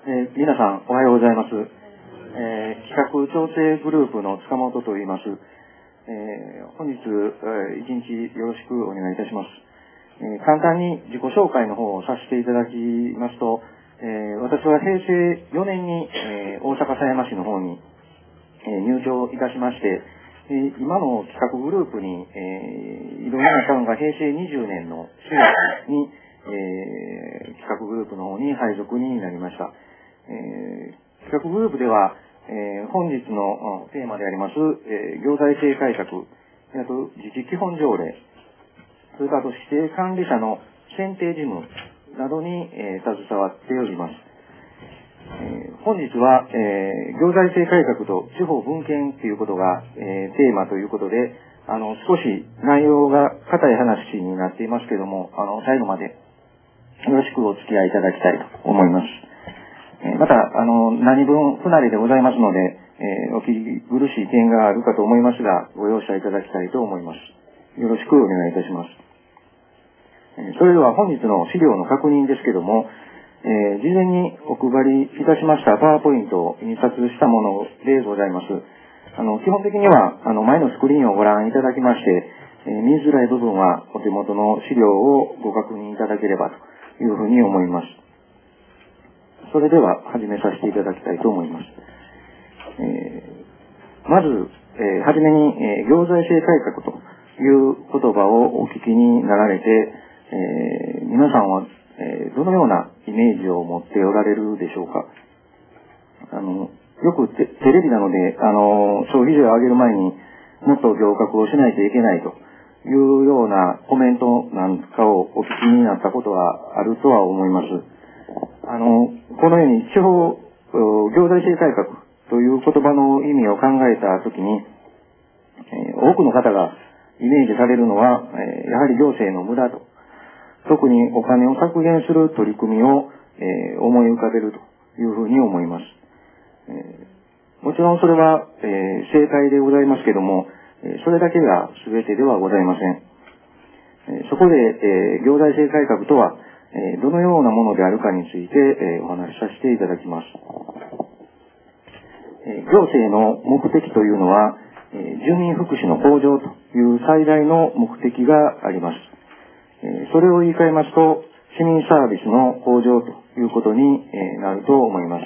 皆さんおはようございます。企画調整グループの塚本と言います。本日、一日よろしくお願いいたします。簡単に自己紹介の方をさせていただきますと、私は平成4年に、大阪狭山市の方に、入庁いたしまして、今の企画グループに、いろいろな方が平成20年の4月に、企画グループの方に配属になりました。企画グループでは、本日のテーマであります、行財政改革、あと自治基本条例、それから指定管理者の選定事務などに、携わっております。本日は、行財政改革と地方分権ということが、テーマということで、少し内容が固い話になっていますけれども、最後までよろしくお付き合いいただきたいと思います。また、何分不慣れでございますので、お聞き苦しい点があるかと思いますが、ご容赦いただきたいと思います。よろしくお願いいたします。それでは本日の資料の確認ですけども、事前にお配りいたしましたパワーポイントを印刷したものでございます。基本的には、前のスクリーンをご覧いただきまして、見づらい部分はお手元の資料をご確認いただければというふうに思います。それでは始めさせていただきたいと思います。まず、はじめに、行財政改革という言葉をお聞きになられて、皆さんは、どのようなイメージを持っておられるでしょうか。よくテレビなので、消費税を上げる前にもっと行革をしないといけないというようなコメントなんかをお聞きになったことはあるとは思います。このように地方行財政改革という言葉の意味を考えたときに、多くの方がイメージされるのは、やはり行政の無駄と、特にお金を削減する取り組みを、思い浮かべるというふうに思います。もちろんそれは、正解でございますけども、それだけが全てではございません。そこで、行財政改革とは、どのようなものであるかについて、お話しさせていただきます。行政の目的というのは、住民福祉の向上という最大の目的があります。それを言い換えますと、市民サービスの向上ということになると思います。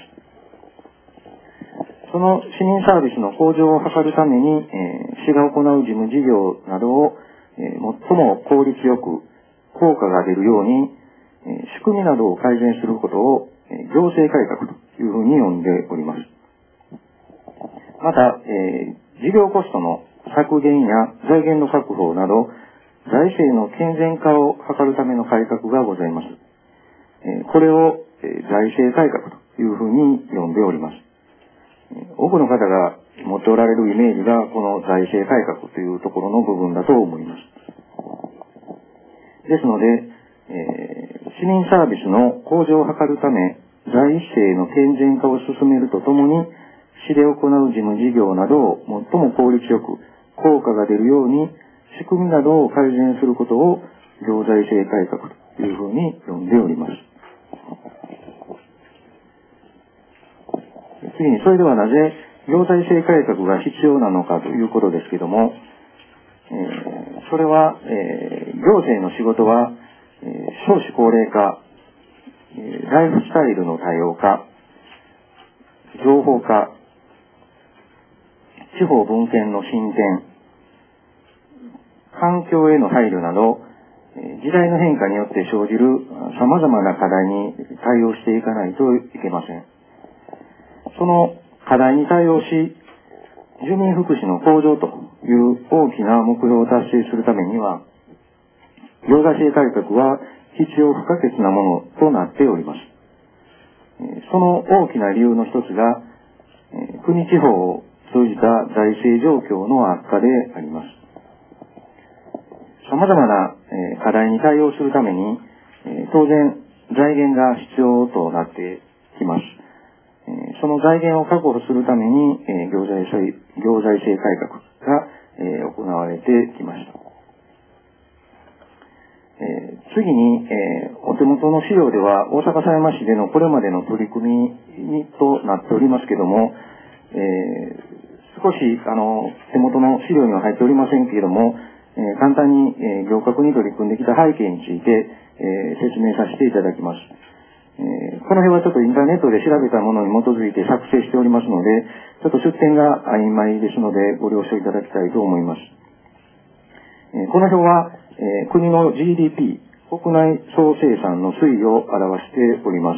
その市民サービスの向上を図るために、市が行う事務事業などを、最も効率よく効果が出るように、仕組みなどを改善することを行政改革というふうに呼んでおります。また、事業コストの削減や財源の確保など、財政の健全化を図るための改革がございます。これを財政改革というふうに呼んでおります。多くの方が持っておられるイメージがこの財政改革というところの部分だと思います。ですので、市民サービスの向上を図るため、財政の健全化を進めるとともに、市で行う事務事業などを最も効率よく効果が出るように、仕組みなどを改善することを行財政改革というふうに呼んでおります。次に、それではなぜ行財政改革が必要なのかということですけども、それは、行政の仕事は、少子高齢化、ライフスタイルの多様化、情報化、地方分権の進展、環境への配慮など、時代の変化によって生じる様々な課題に対応していかないといけません。その課題に対応し、住民福祉の向上という大きな目標を達成するためには、行財政改革は必要不可欠なものとなっております。その大きな理由の一つが、国地方を通じた財政状況の悪化であります。様々な課題に対応するために、当然財源が必要となってきます。その財源を確保するために、行財政改革が、行われてきました。 次に、お手元の資料では大阪狭山市でのこれまでの取り組みとなっておりますけども、少し手元の資料には入っておりませんけれども、簡単に、行革に取り組んできた背景について、説明させていただきます。この辺はちょっとインターネットで調べたものに基づいて作成しておりますので、ちょっと出典が曖昧ですのでご了承いただきたいと思います。この表は、国の GDP、国内総生産の推移を表しております。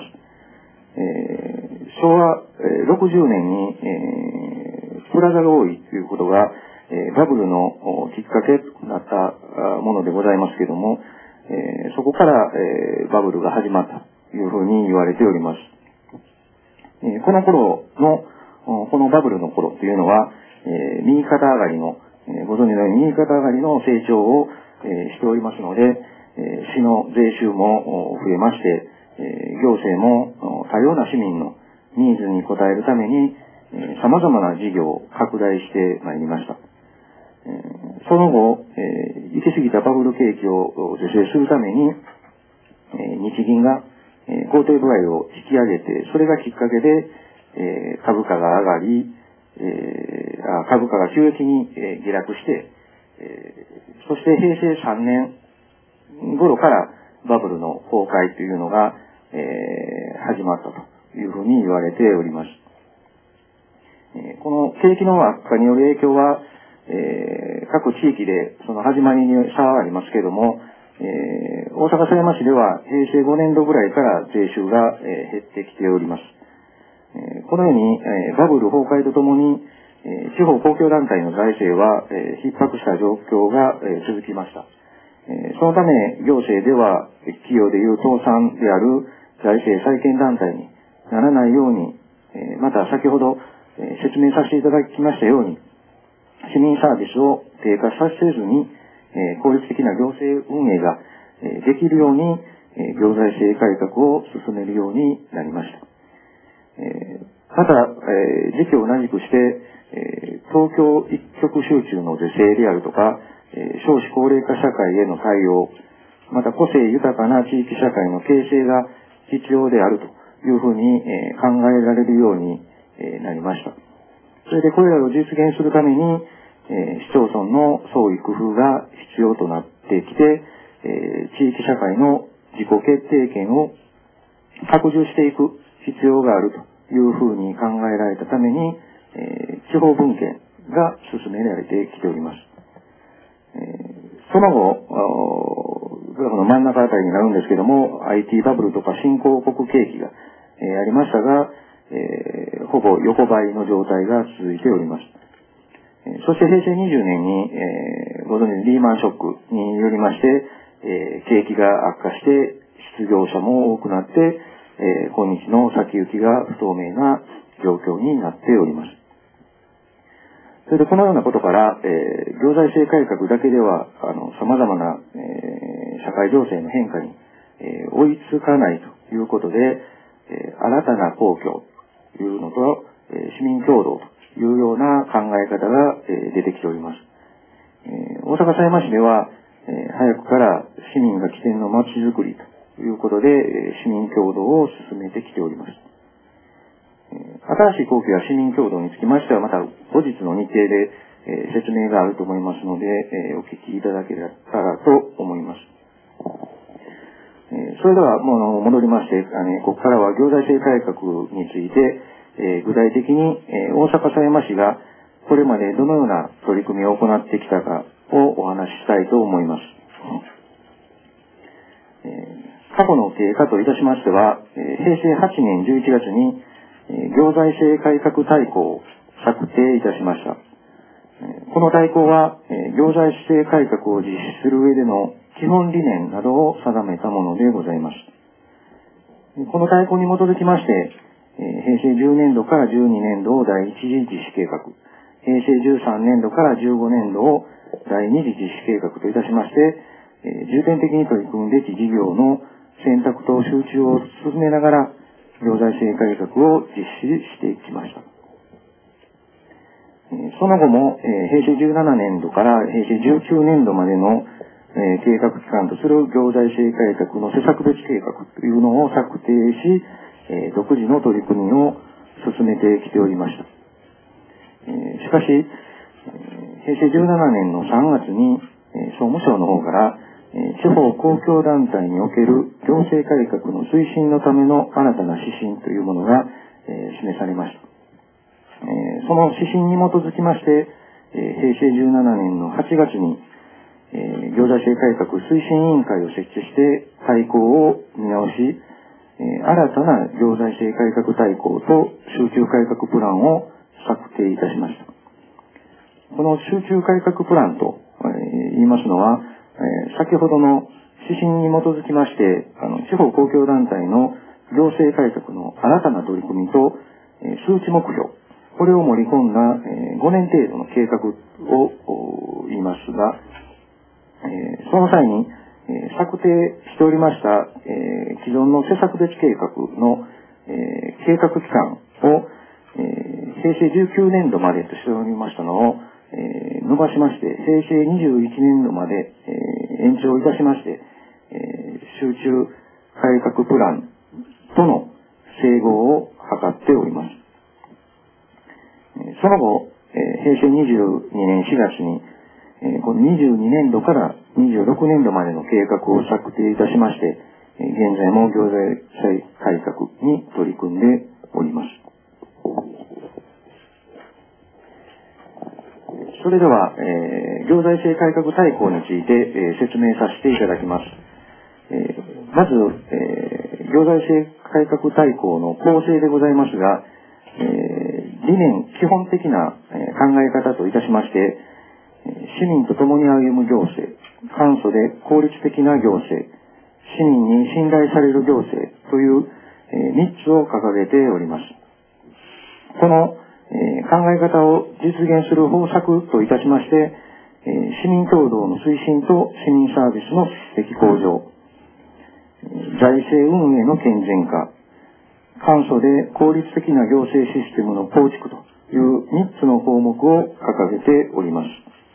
昭和60年に、プラザ合意ということが、バブルのきっかけとなったものでございますけれども、そこから、バブルが始まったというふうに言われております。この頃の、このバブルの頃というのは、右肩上がりの、ご存知のように右肩上がりの成長を、しておりますので、市の税収も増えまして、行政も多様な市民のニーズに応えるために、様々な事業を拡大してまいりました。その後、行き過ぎたバブル景気を是正するために、日銀が公定歩合を引き上げて、それがきっかけで、株価が上がり、株価が急激に下落して、そして平成3年頃からバブルの崩壊というのが、始まったというふうに言われております。この景気の悪化による影響は、各地域でその始まりに差はありますけれども、大阪狭山市では平成5年度ぐらいから税収が、減ってきております。このように、バブル崩壊とともに、地方公共団体の財政は、逼迫した状況が、続きました。そのため行政では企業でいう倒産である財政再建団体にならないように、また先ほど、説明させていただきましたように、市民サービスを低下させずに、効率的な行政運営が、できるように、行財政改革を進めるようになりました。また、時期を同じくして、東京一極集中の是正であるとか、少子高齢化社会への対応、また個性豊かな地域社会の形成が必要であるというふうに、考えられるように、なりました。それでこれらを実現するために、市町村の創意工夫が必要となってきて、地域社会の自己決定権を拡充していく必要があるというふうに考えられたために、地方分権が進められてきております。その後、グラフの真ん中あたりになるんですけども、IT バブルとか新興国景気が、ありましたが、ほぼ横ばいの状態が続いております。そして平成20年に、ご存知のリーマンショックによりまして、景気が悪化して失業者も多くなって、今日の先行きが不透明な状況になっております。それでこのようなことから、行財政改革だけでは様々な、社会情勢の変化に、追いつかないということで、新たな公共というのと、市民共同というような考え方が、出てきております。大阪狭山市では、早くから市民が起点の街づくりということで、市民共同を進めてきております。新しい公共や市民共同につきましては、また後日の日程で、説明があると思いますので、お聞きいただけたらと思います。それではもう戻りまして、ここからは行財政改革について、具体的に、大阪狭山市がこれまでどのような取り組みを行ってきたかをお話ししたいと思います。過去の経過といたしましては、平成8年11月に、行財政改革大綱を策定いたしました。この大綱は、行財政改革を実施する上での基本理念などを定めたものでございます。この大綱に基づきまして、平成10年度から12年度を第一次実施計画、平成13年度から15年度を第二次実施計画といたしまして、重点的に取り組むべき事業の選択と集中を進めながら、行財政改革を実施していきました。その後も、平成17年度から平成19年度までの計画機関とする行財政改革の施策別計画というのを策定し、独自の取り組みを進めてきておりました。しかし、平成17年の3月に、総務省の方から、地方公共団体における行政改革の推進のための新たな指針というものが、示されました。その指針に基づきまして、平成17年の8月に、行財政改革推進委員会を設置して大綱を見直し、新たな行財政改革大綱と集中改革プランを策定いたしました。この集中改革プランと言いますのは、先ほどの指針に基づきまして、地方公共団体の行政改革の新たな取り組みと、数値目標、これを盛り込んだ、5年程度の計画を言いますが、その際に、策定しておりました、既存の施策別計画の、計画期間を、平成19年度までとしておりましたのを、伸ばしまして、平成21年度まで、延長いたしまして、集中改革プランとの整合を図っております。その後、平成22年4月に、この22年度から26年度までの計画を策定いたしまして、現在も行財政改革に取り組んでおります。それでは、行財政改革大綱について、説明させていただきます。まず、行財政改革大綱の構成でございますが、理念、基本的な考え方といたしまして、市民と共に歩む行政、簡素で効率的な行政、市民に信頼される行政という3つを掲げております。この考え方を実現する方策といたしまして、市民協働の推進と市民サービスの質的向上、財政運営の健全化、簡素で効率的な行政システムの構築という3つの項目を掲げております。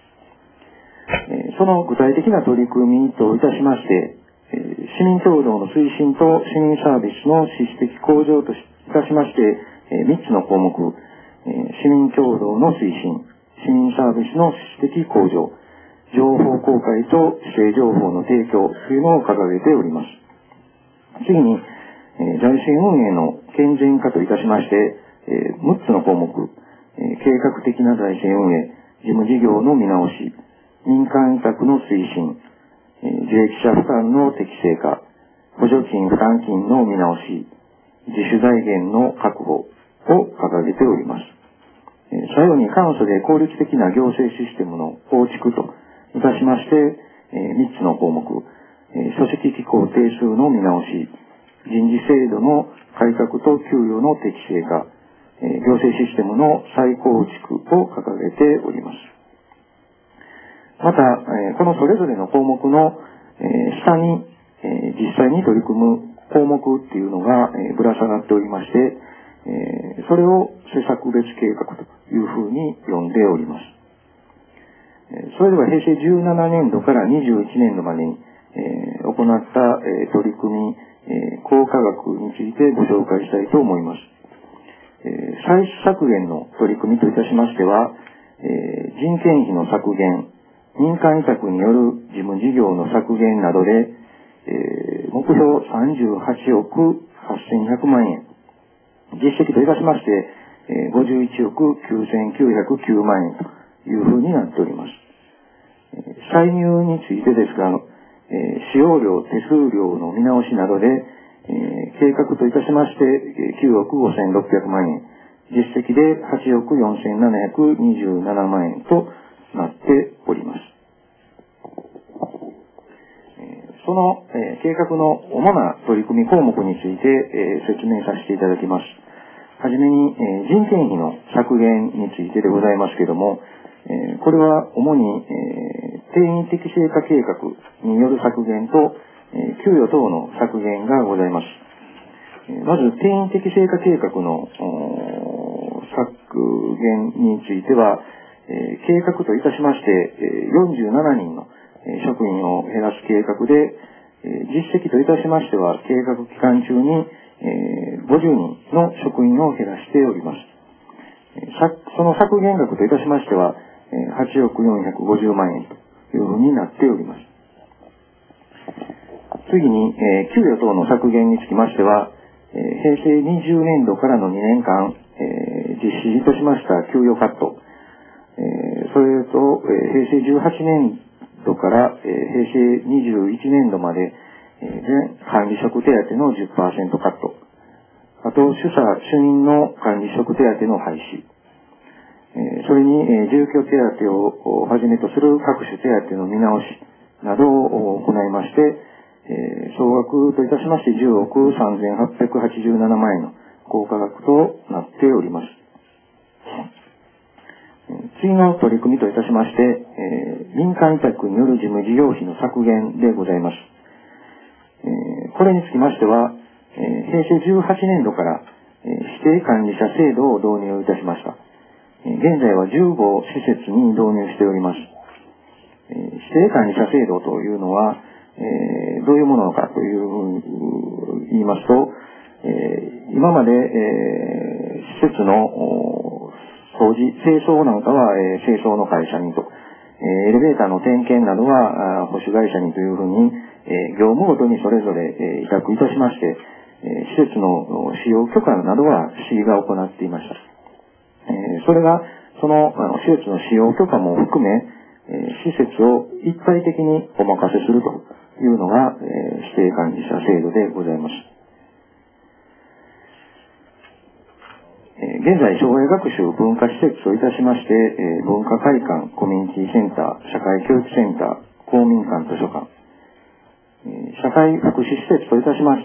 その具体的な取り組みといたしまして、市民協働の推進と市民サービスの質的向上といたしまして、3つの項目、市民協働の推進、市民サービスの質的向上、情報公開と指定情報の提供というのを掲げております。次に、財政運営の健全化といたしまして、6つの項目、計画的な財政運営、事務事業の見直し、民間委託の推進、受益者負担の適正化、補助金負担金の見直し、自主財源の確保を掲げております。最後に簡素で効率的な行政システムの構築といたしまして、3つの項目、組織機構定数の見直し、人事制度の改革と給与の適正化、行政システムの再構築を掲げております。また、このそれぞれの項目の下に実際に取り組む項目っていうのがぶら下がっておりまして、それを施策別計画というふうに呼んでおります。それでは平成17年度から21年度までに行った取り組み、効果額についてご紹介したいと思います。歳出削減の取り組みといたしましては、人件費の削減、民間委託による事務事業の削減などで、目標38億8100万円、実績といたしまして、51億9909万円というふうになっております。歳入についてですが、使用料、手数料の見直しなどで、計画といたしまして、9億5600万円、実績で8億4727万円となっております。その、計画の主な取り組み項目について、説明させていただきます。はじめに、人件費の削減についてでございますけれども、これは主に、定員適正化計画による削減と、給与等の削減がございます。まず、定員適正化計画の削減については、計画といたしまして、47人の職員を減らす計画で、実績といたしましては、計画期間中に50人の職員を減らしております。その削減額といたしましては、8億450万円というふうになっております。次に、給与等の削減につきましては、平成20年度からの2年間、実施いたしました給与カット、それと、平成18年度から、平成21年度まで、全管理職手当の 10% カット、あと、主任の管理職手当の廃止、それに、住居手当をはじめとする各種手当の見直しなどを行いまして、総額といたしまして10億3887万円の効果額となっております。次の取り組みといたしまして、民間委託による事務事業費の削減でございます。これにつきましては、平成18年度から、指定管理者制度を導入いたしました。現在は15施設に導入しております。指定管理者制度というのは、どういうものかというふうに言いますと、今まで、施設の掃除、清掃なんかは、清掃の会社にと、エレベーターの点検などは保守会社にというふうに、業務ごとにそれぞれ委託いたしまして、施設の使用許可などは市が行っていました。それが、その施設の使用許可も含め、施設を一体的にお任せするというのが、指定管理者制度でございます。現在、障害学習文化施設といたしまして、文化会館、コミュニティセンター、社会教育センター、公民館図書館、社会福祉施設といたしまして、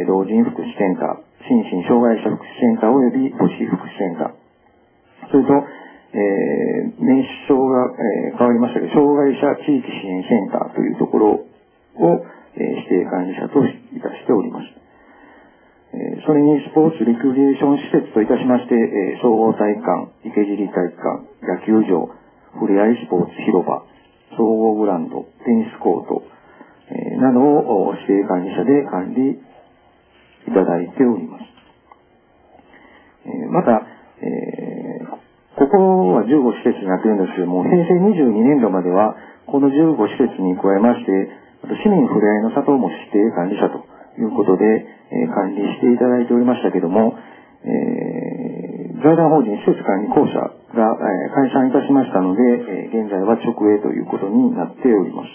老人福祉センター、心身障害者福祉センター及び母子福祉センター、それと、名称が、変わりましたけど、障害者地域支援センターというところを、指定管理者といたしております。それにスポーツリクリエーション施設といたしまして、総合体育館、池尻体育館、野球場、ふれあいスポーツ広場、総合グラウンド、テニスコート、などを指定管理者で管理いただいております。また、ここは15施設になっているんですけども、平成22年度までは、この15施設に加えまして、市民ふれあいの里も指定管理者ということで、管理していただいておりましたけども、財団法人施設管理公社が、解散いたしましたので、現在は直営ということになっております。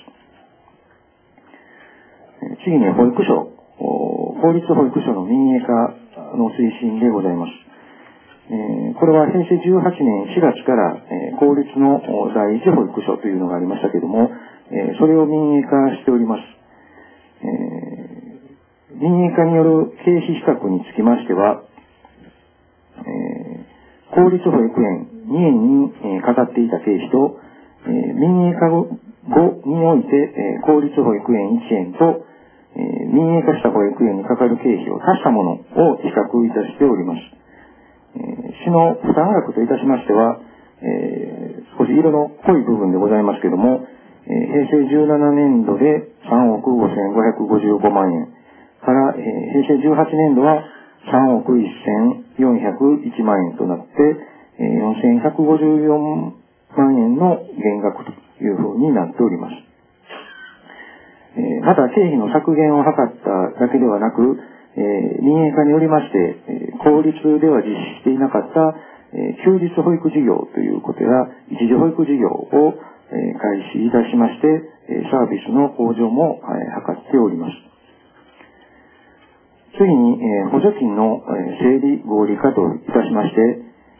次に保育所、公立保育所の民営化の推進でございます。これは平成18年4月から、公立の第一保育所というのがありましたけれども、それを民営化しております。民営化による経費比較につきましては、公立保育園2園にかかっていた経費と、民営化後において、公立保育園1園と、民営化した保育園にかかる経費を足したものを比較いたしております。市の負担額といたしましては、少し色の濃い部分でございますけれども、平成17年度で3億5555万円から、平成18年度は3億1401万円となって、4154万円の減額というふうになっております。また経費の削減を図っただけではなく、民営化によりまして、公立では実施していなかった、休日保育事業ということや一時保育事業を、開始いたしまして、サービスの向上も、図っております。次に、補助金の、整理合理化といたしまして、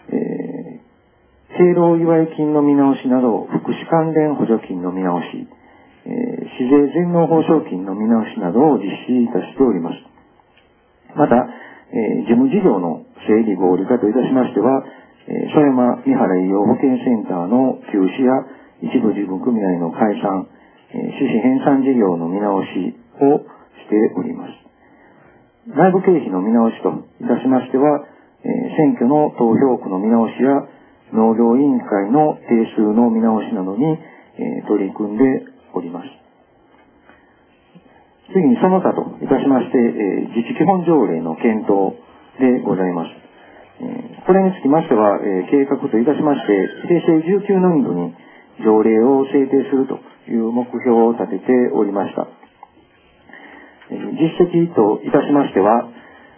敬老祝い金の見直しなど福祉関連補助金の見直し、市税全納報奨金の見直しなどを実施いたしております。また、事務事業の整理合理化といたしましては、曽山三原医療保健センターの休止や一部事務組合の解散、趣旨編纂事業の見直しをしております。内部経費の見直しといたしましては、選挙の投票区の見直しや農業委員会の定数の見直しなどに、取り組んでおります。次にその他といたしまして、自治基本条例の検討でございます。これにつきましては、計画といたしまして、平成19年度に条例を制定するという目標を立てておりました。実績といたしましては、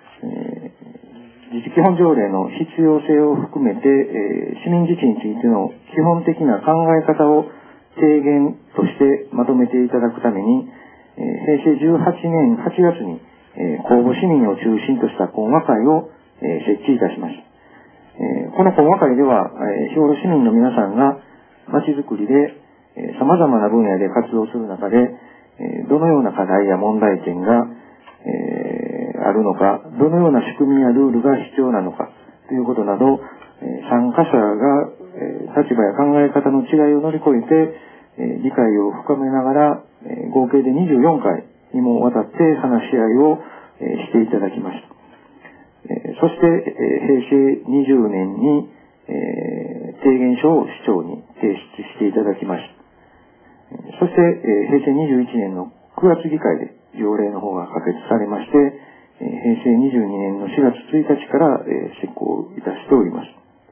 自治基本条例の必要性を含めて、市民自治についての基本的な考え方を提言としてまとめていただくために、平成18年8月に、公募市民を中心とした懇話会を、設置いたしました。この懇話会では、日頃市民の皆さんがまちづくりで、様々な分野で活動する中で、どのような課題や問題点が、あるのか、どのような仕組みやルールが必要なのかということなど、参加者が、立場や考え方の違いを乗り越えて、理解を深めながら、合計で24回にもわたって話し合いを、していただきました。そして、平成20年に、提言書を市長に提出していただきました。そして、平成21年の9月議会で条例の方が可決されまして、平成22年の4月1日から、施行いたしております。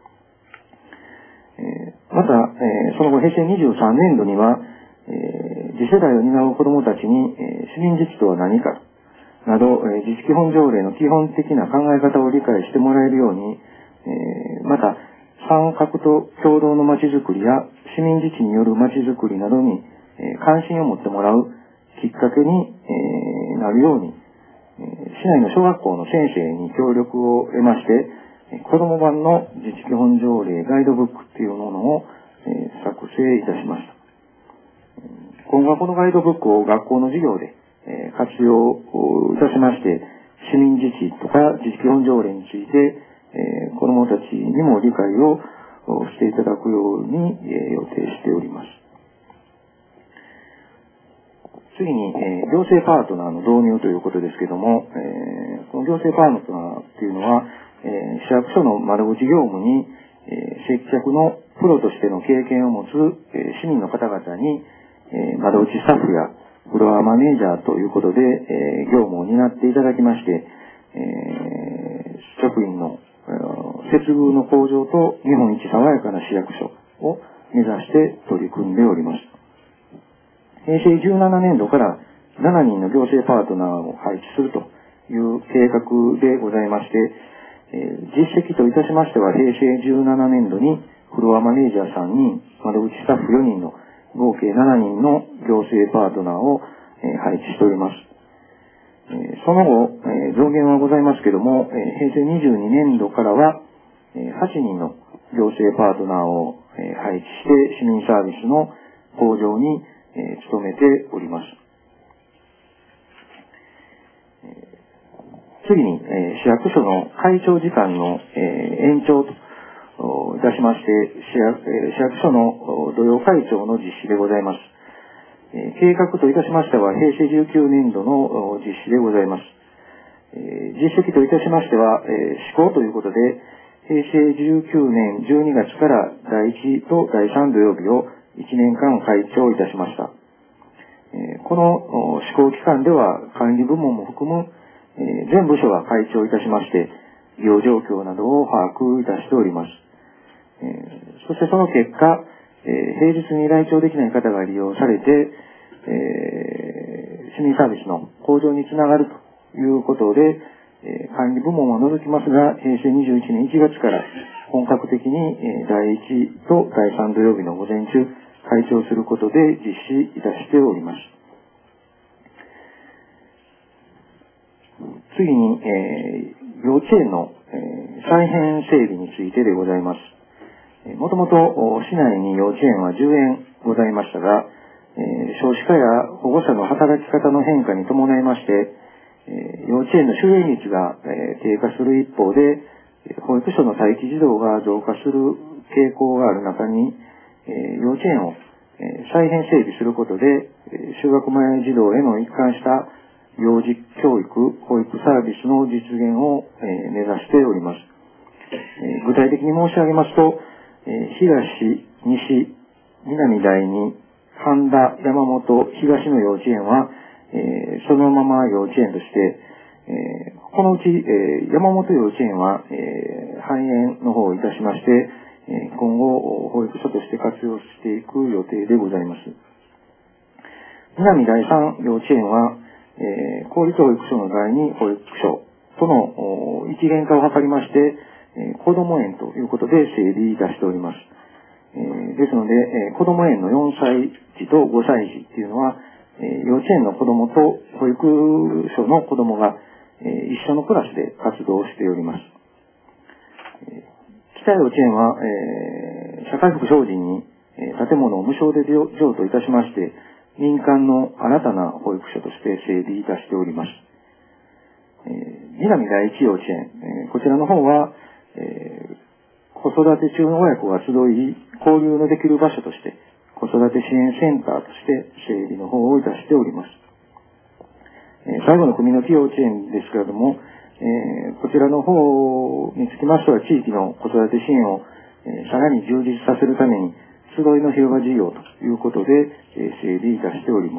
また、その後平成23年度には、次世代を担う子どもたちに、市民自治とは何かなど、自治基本条例の基本的な考え方を理解してもらえるように、また参画と共同のまちづくりや市民自治によるまちづくりなどに、関心を持ってもらうきっかけに、なるように、市内の小学校の先生に協力を得まして、子ども版の自治基本条例ガイドブックというものを、作成いたしました。今後はこのガイドブックを学校の授業で、活用いたしまして、市民自治とか自治基本条例について、子どもたちにも理解をしていただくように、予定しております。次に、行政パートナーの導入ということですけども、この行政パートナーっていうのは、市役所の窓口業務に、接客のプロとしての経験を持つ、市民の方々に、窓口スタッフやフロアマネージャーということで、業務を担っていただきまして、職員の接遇の向上と日本一爽やかな市役所を目指して取り組んでおります。平成17年度から7人の行政パートナーを配置するという計画でございまして、実績といたしましては平成17年度にフロアマネージャー3人、窓口スタッフ4人の合計7人の行政パートナーを配置しております。その後、増減はございますけども、平成22年度からは8人の行政パートナーを配置して市民サービスの向上に努めております。次に、市役所の会長時間の延長といたしまして、市役所の土曜会長の実施でございます。計画といたしましては、平成19年度の実施でございます。実績といたしましては、施行ということで、平成19年12月から第1と第3土曜日を1年間会長いたしました。この施行期間では管理部門も含む全部署が会長いたしまして、利用状況などを把握いたしております。そしてその結果、平日に来庁できない方が利用されて、市民サービスの向上につながるということで、管理部門は除きますが、平成21年1月から本格的に第1と第3土曜日の午前中、会長することで実施いたしております。次に、幼稚園の再編整備についてでございます。もともと市内に幼稚園は10園ございましたが、少子化や保護者の働き方の変化に伴いまして、幼稚園の収園率が低下する一方で、保育所の待機児童が増加する傾向がある中に、幼稚園を再編整備することで、就学前児童への一貫した幼児教育、保育サービスの実現を目指しております。具体的に申し上げますと、東、西、南第2、 半田、山本、東の幼稚園は、そのまま幼稚園として、このうち、山本幼稚園は、廃園の方をいたしまして、今後、保育所として活用していく予定でございます。南第三幼稚園は、公立保育所の第二保育所との一元化を図りまして、子ども園ということで整備いたしております。ですので、子ども園の4歳児と5歳児っていうのは、幼稚園の子どもと保育所の子どもが、一緒のクラスで活動しております。北幼稚園は、社会福祉法人に、建物を無償で譲渡いたしまして、民間の新たな保育所として整備いたしております。南第一幼稚園、こちらの方は、子育て中の親子が集い、交流のできる場所として、子育て支援センターとして整備の方をいたしております。最後の組の木幼稚園ですけれども、こちらの方につきましては、地域の子育て支援を、さらに充実させるために、集いの広場事業ということで、整備いたしております。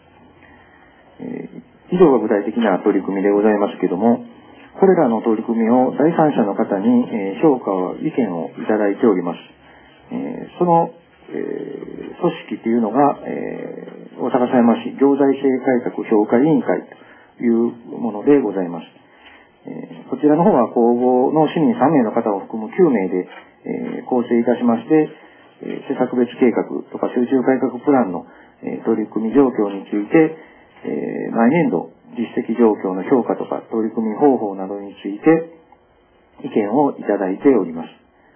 以上が具体的な取り組みでございますけれども、これらの取り組みを第三者の方に、評価や意見をいただいております。その、組織というのが、大阪狭山市行財政改革評価委員会というものでございます。こちらの方は公募の市民3名の方を含む9名で、構成いたしまして、施策別計画とか集中改革プランの、取り組み状況について、毎年度実績状況の評価とか取り組み方法などについて意見をいただいております。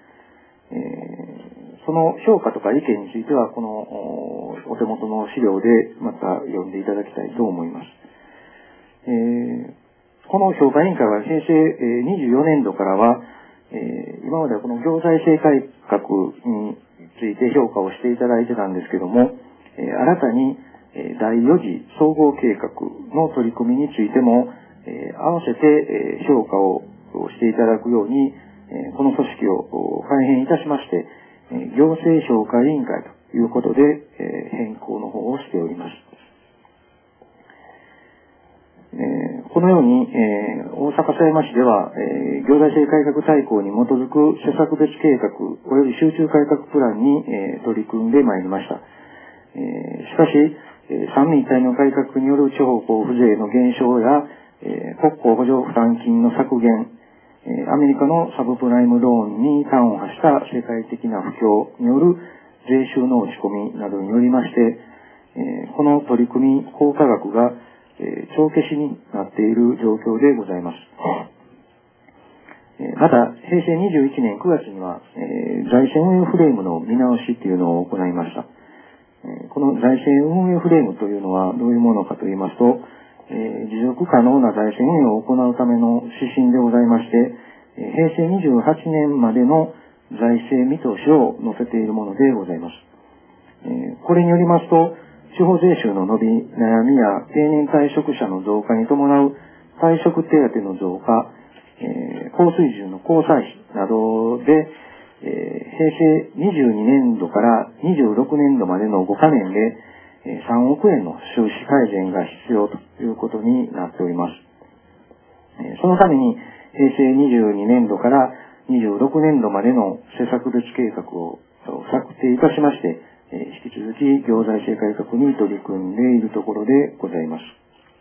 その評価とか意見についてはこのお手元の資料でまた読んでいただきたいと思います。この評価委員会は平成24年度からは、今まではこの行財政改革について評価をしていただいてたんですけども、新たに第4次総合計画の取り組みについても、合わせて評価をしていただくように、この組織を改編いたしまして、行政評価委員会ということで、変更の方をしております。このように、大阪狭山市では、行財政改革大綱に基づく施策別計画及び集中改革プランに、取り組んでまいりました。しかし、三位一体の改革による地方交付税の減少や、国庫補助負担金の削減、アメリカのサブプライムローンに端を発した世界的な不況による税収の落ち込みなどによりまして、この取り組み効果額が、帳消しになっている状況でございます。また、平成21年9月には、財政運営フレームの見直しというのを行いました。この財政運営フレームというのはどういうものかといいますと、持続可能な財政運営を行うための指針でございまして、平成28年までの財政見通しを載せているものでございます。これによりますと、地方税収の伸び、悩みや定年退職者の増加に伴う退職手当の増加、高水準の交際費などで、平成22年度から26年度までの5カ年で3億円の収支改善が必要ということになっております。そのために平成22年度から26年度までの施策別計画を策定いたしまして、引き続き行財政改革に取り組んでいるところでございます。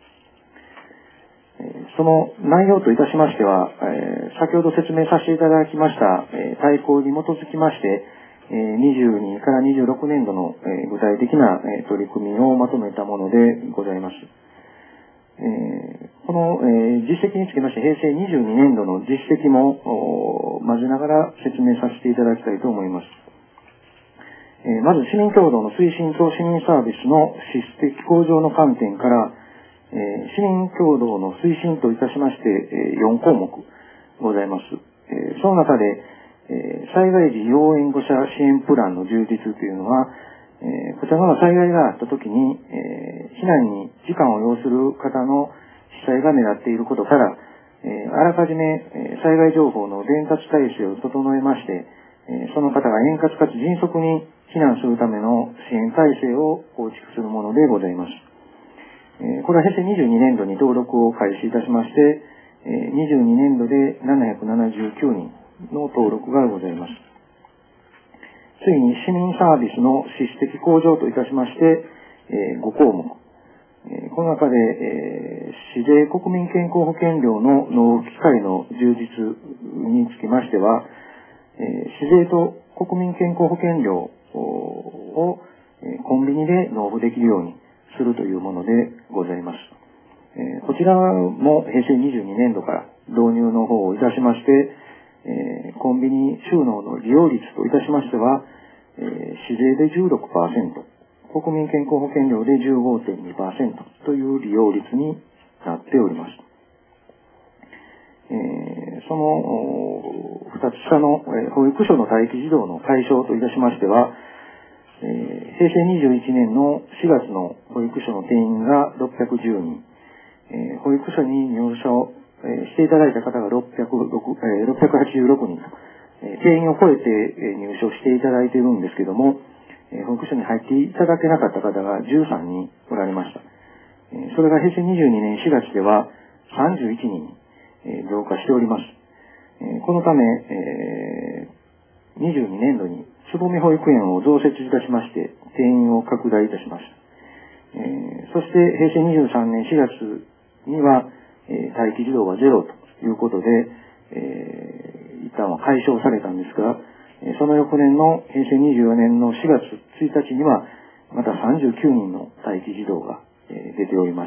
その内容といたしましては、先ほど説明させていただきました大綱に基づきまして、22から26年度の具体的な取り組みをまとめたものでございます。この実績につきまして平成22年度の実績も交ぜながら説明させていただきたいと思います。まず市民共同の推進と市民サービスの質的向上の観点から、市民共同の推進といたしまして、4項目ございます。その中で、災害時要援護者支援プランの充実というのは、こちらの災害があったときに、避難に時間を要する方の被災が目立っていることから、あらかじめ災害情報の伝達体制を整えまして、 その方が円滑かつ迅速に避難するための支援体制を構築するものでございます。これは平成22年度に登録を開始いたしまして、22年度で779人の登録がございます。次に市民サービスの質的向上といたしまして、5項目。この中で、市税国民健康保険料の納付機会の充実につきましては、市税と国民健康保険料をコンビニで納付できるようにするというものでございます。こちらも平成22年度から導入の方をいたしまして、コンビニ収納の利用率といたしましては、市税で 16%、国民健康保険料で 15.2% という利用率になっております。その2つ下の保育所の待機児童の対象といたしましては、平成21年の4月の保育所の定員が610人、保育所に入所していただいた方が686人と、定員を超えて入所していただいているんですけども、保育所に入っていただけなかった方が13人おられました。それが平成22年4月では31人増加しております。このため、22年度につぼみ保育園を増設いたしまして、定員を拡大いたしました。そして平成23年4月には、待機児童はゼロということで、一旦は解消されたんですが、その翌年の平成24年の4月1日には、また39人の待機児童が出ております。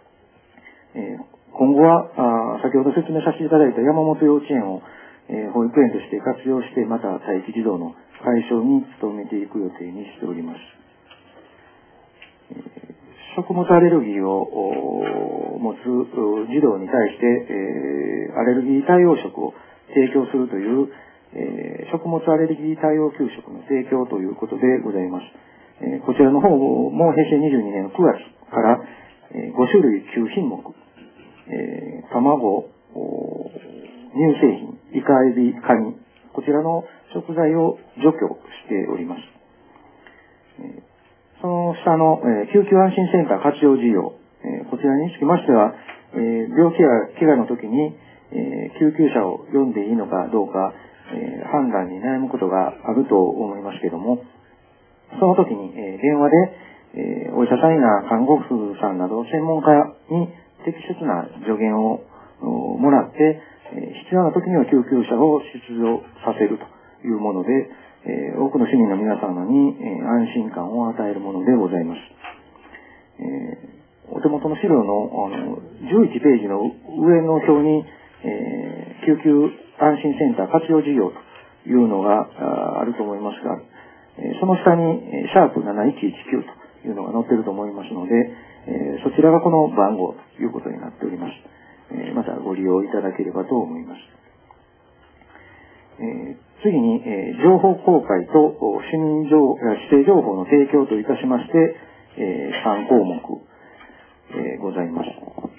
今後は、先ほど説明させていただいた山本幼稚園を、保育園として活用して、また待機児童の解消に努めていく予定にしております。食物アレルギーを持つ児童に対して、アレルギー対応食を提供するという、食物アレルギー対応給食の提供ということでございます。こちらの方も平成22年の9月から5種類9品目、卵、乳製品、イカエビ、カニ、こちらの食材を除去しております。その下の救急安心センター活用事業、こちらにつきましては、病気や怪我の時に救急車を呼んでいいのかどうか判断に悩むことがあると思いますけれども、その時に電話でお医者さんや看護婦さんなど専門家に適切な助言をもらって、必要な時には救急車を出動させるというもので、多くの市民の皆様に安心感を与えるものでございます。お手元の資料の11ページの上の表に、救急安心センター活用事業というのがあると思いますが、その下にシャープ7119というのが載っていると思いますので、そちらがこの番号ということになっております。またご利用いただければと思います。次に、情報公開と指定情報の提供といたしまして、3項目、ございます。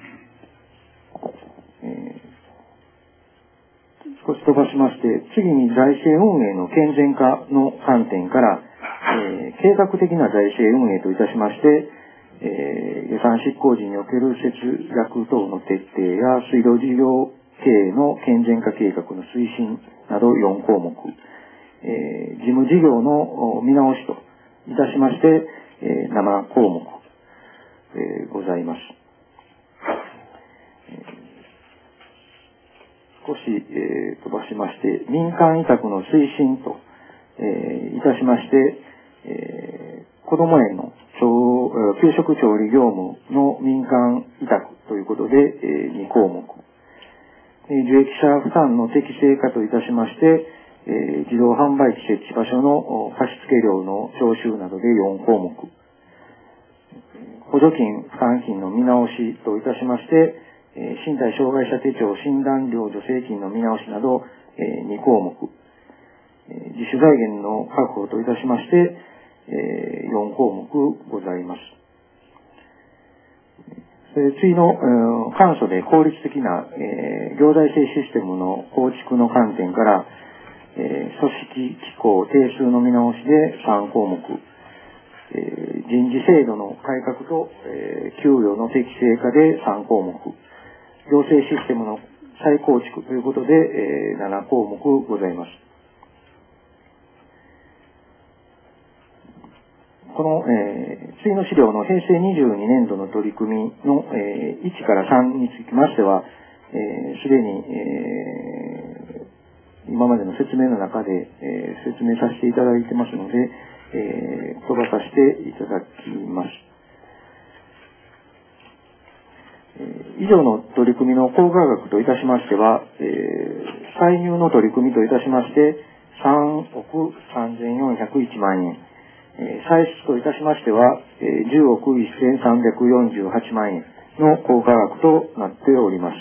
少し飛ばしまして、次に財政運営の健全化の観点から、計画的な財政運営といたしまして、予算執行時における節約等の徹底や水道事業経営の健全化計画の推進など4項目、事務事業の見直しといたしまして、7項目、ございます。少し、飛ばしまして、民間委託の推進と、いたしまして、子ども園の給食調理業務の民間委託ということで、2項目。受益者負担の適正化といたしまして、自動販売機設置場所の貸付料の徴収などで4項目。補助金、負担金の見直しといたしまして、身体障害者手帳診断料助成金の見直しなど、2項目。自主財源の確保といたしまして、4項目ございます。次の簡素で効率的な行財政システムの構築の観点から、 組織機構定数の見直しで3項目、人事制度の改革と、給与の適正化で3項目、行政システムの再構築ということで、7項目ございます。この、次の資料の平成22年度の取り組みの、1から3につきましては、すでに、今までの説明の中で、説明させていただいてますので、飛ばさせていただきます。以上の取り組みの効果額といたしましては、歳入の取り組みといたしまして、3億3401万円。歳出といたしましては、10億1348万円の効果額となっております。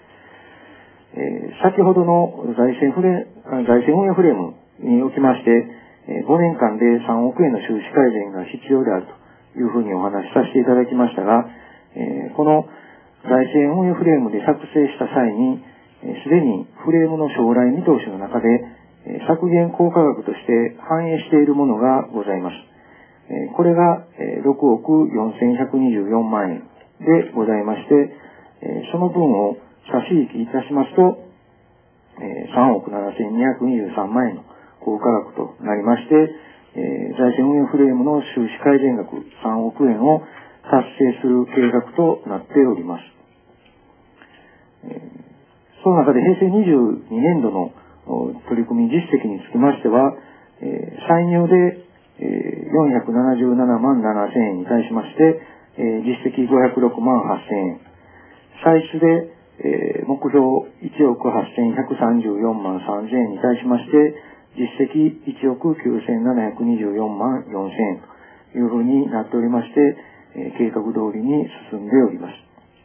先ほどの財政運営フレームにおきまして、5年間で3億円の収支改善が必要であるというふうにお話しさせていただきましたが、この財政運営フレームで作成した際に、すでにフレームの将来見通しの中で、削減効果額として反映しているものがございます。これが6億4124万円でございまして、その分を差し引きいたしますと、3億7223万円の効果額となりまして、財政運営フレームの収支改善額3億円を達成する計画となっております。その中で平成22年度の取り組み実績につきましては、歳入で477万7000円に対しまして、実績506万8000円。歳出で、目標1億8134万3000円に対しまして、実績1億9724万4000円というふうになっておりまして、計画通りに進んでおります。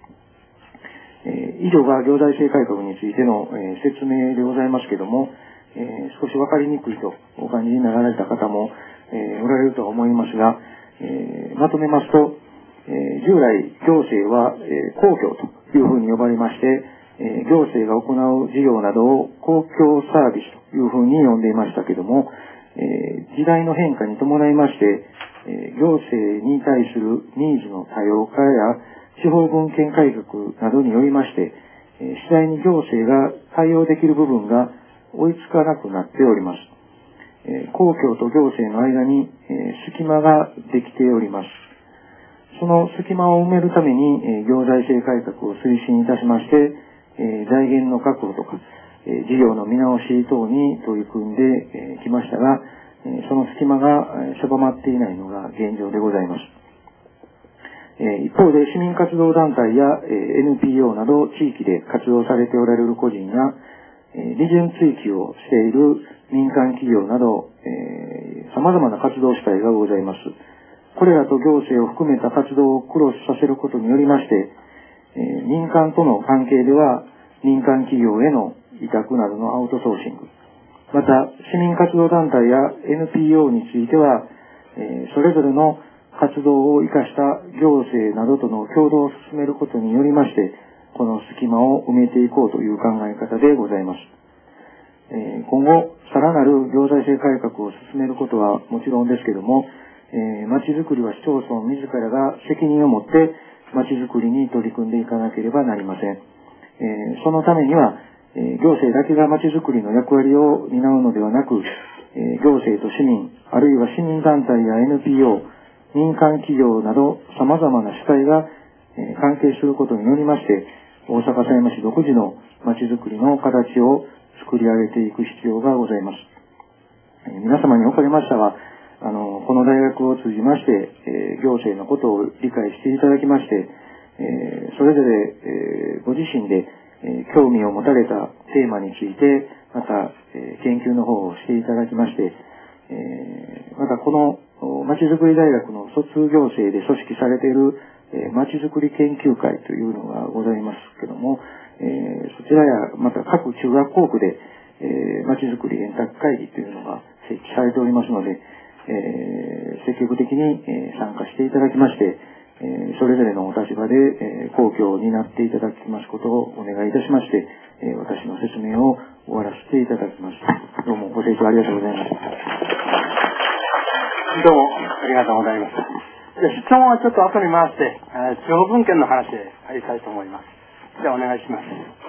以上が行財政改革についての、説明でございますけども、少し分かりにくいとお感じになられた方も、おられるとは思いますが、まとめますと、従来行政は、公共というふうに呼ばれまして、行政が行う事業などを公共サービスというふうに呼んでいましたけども、時代の変化に伴いまして、行政に対するニーズの多様化や地方分権改革などによりまして、次第に行政が対応できる部分が追いつかなくなっております。公共と行政の間に、隙間ができております。その隙間を埋めるために、行財政改革を推進いたしまして、財源の確保とか、事業の見直し等に取り組んできましたが、その隙間が狭まっていないのが現状でございます。一方で市民活動団体や NPO など地域で活動されておられる個人や利潤追求をしている民間企業など様々な活動主体がございます。これらと行政を含めた活動をクロスさせることによりまして、民間との関係では民間企業への委託などのアウトソーシング、また市民活動団体や NPO については、それぞれの活動を生かした行政などとの共同を進めることによりまして、この隙間を埋めていこうという考え方でございます。今後、さらなる行財政改革を進めることはもちろんですけども、まちづくりは市町村自らが責任を持ってまちづくりに取り組んでいかなければなりません。そのためには、行政だけがまちづくりの役割を担うのではなく、行政と市民、あるいは市民団体や NPO、民間企業など様々な主体が関係することによりまして、大阪狭山市独自のまちづくりの形を作り上げていく必要がございます。皆様におかれましては、この大学を通じまして、行政のことを理解していただきまして、それぞれ、ご自身で、興味を持たれたテーマについて、また、研究の方をしていただきまして、またこのまちづくり大学の卒業生で組織されているまちづくり研究会というのがございますけども、そちらやまた各中学校区でまちづくり円卓会議というのが設置されておりますので、積極的に参加していただきまして、 それぞれのお立場で、公共を担っていただきますことをお願いいたしまして、私の説明を終わらせていただきます。どうもご清聴ありがとうございました。 どうもありがとうございました。質問はちょっと後に回して、地方分権の話で入りたいと思います。じゃあお願いします。